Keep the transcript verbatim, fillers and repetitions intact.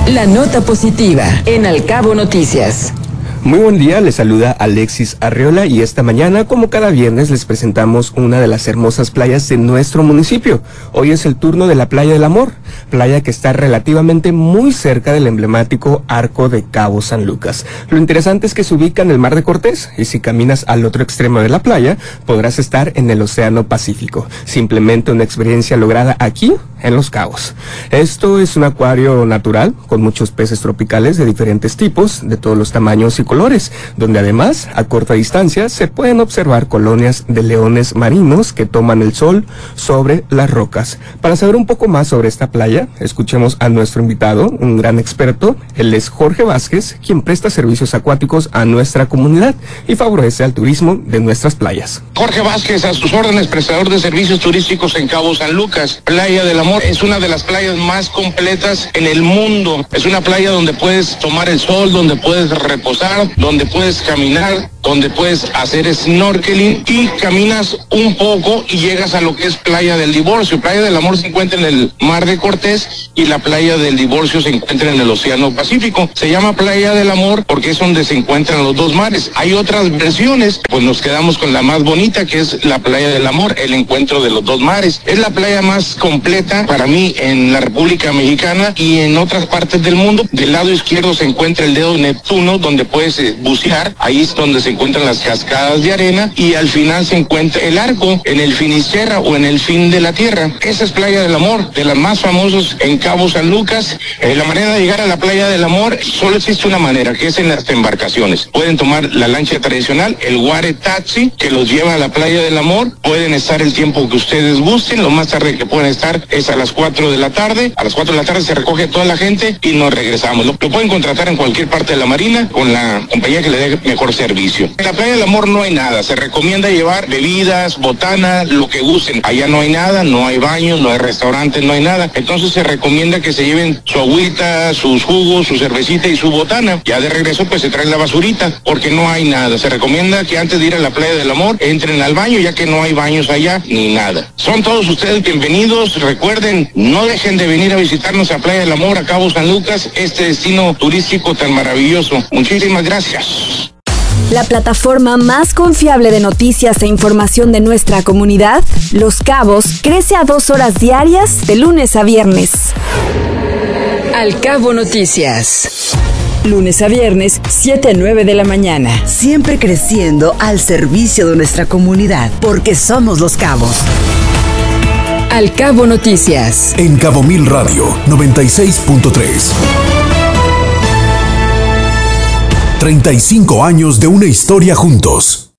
La nota positiva en Al Cabo Noticias. Muy buen día, les saluda Alexis Arriola y esta mañana, como cada viernes, les presentamos una de las hermosas playas de nuestro municipio. Hoy es el turno de la Playa del Amor, playa que está relativamente muy cerca del emblemático Arco de Cabo San Lucas. Lo interesante es que se ubica en el Mar de Cortés y si caminas al otro extremo de la playa, podrás estar en el Océano Pacífico. Simplemente una experiencia lograda aquí, en Los Cabos. Esto es un acuario natural con muchos peces tropicales de diferentes tipos, de todos los tamaños y colores, donde además a corta distancia se pueden observar colonias de leones marinos que toman el sol sobre las rocas. Para saber un poco más sobre esta playa, escuchemos a nuestro invitado, un gran experto. Él es Jorge Vázquez, quien presta servicios acuáticos a nuestra comunidad y favorece al turismo de nuestras playas. Jorge Vázquez, a sus órdenes, prestador de servicios turísticos en Cabo San Lucas. Playa del Amor es una de las playas más completas en el mundo. Es una playa donde puedes tomar el sol, donde puedes reposar, donde puedes caminar, donde puedes hacer snorkeling y caminas un poco y llegas a lo que es Playa del Divorcio. Playa del Amor se encuentra en el Mar de Cortés y la Playa del Divorcio se encuentra en el Océano Pacífico. Se llama Playa del Amor porque es donde se encuentran los dos mares. Hay otras versiones, pues nos quedamos con la más bonita, que es la Playa del Amor, el encuentro de los dos mares. Es la playa más completa para mí en la República Mexicana y en otras partes del mundo. Del lado izquierdo se encuentra el dedo Neptuno, donde puedes eh, bucear. Ahí es donde se encuentran las cascadas de arena y al final se encuentra el arco en el Finisterra o en el fin de la tierra. Esa es Playa del Amor, de las más famosas en Cabo San Lucas. Eh, la manera de llegar a la Playa del Amor solo existe una manera, que es en las embarcaciones. Pueden tomar la lancha tradicional, el Guare Taxi, que los lleva a la Playa del Amor. Pueden estar el tiempo que ustedes gusten. Lo más tarde que pueden estar es a las cuatro de la tarde. A las cuatro de la tarde se recoge toda la gente y nos regresamos. Lo, lo pueden contratar en cualquier parte de la marina con la compañía que le dé mejor servicio. En la Playa del Amor no hay nada. Se recomienda llevar bebidas, botanas, lo que gusten. Allá no hay nada, no hay baños, no hay restaurantes, no hay nada. Entonces se recomienda que se lleven su agüita, sus jugos, su cervecita y su botana. Ya de regreso pues se traen la basurita porque no hay nada. Se recomienda que antes de ir a la Playa del Amor entren al baño, ya que no hay baños allá ni nada. Son todos ustedes bienvenidos. Recuerden, no dejen de venir a visitarnos a Playa del Amor, a Cabo San Lucas, este destino turístico tan maravilloso. Muchísimas gracias. La plataforma más confiable de noticias e información de nuestra comunidad, Los Cabos, crece a dos horas diarias de lunes a viernes. Al Cabo Noticias. Lunes a viernes, siete a nueve de la mañana. Siempre creciendo al servicio de nuestra comunidad, porque somos Los Cabos. Al Cabo Noticias. En Cabo Mil Radio, noventa y seis punto tres. treinta y cinco años de una historia juntos.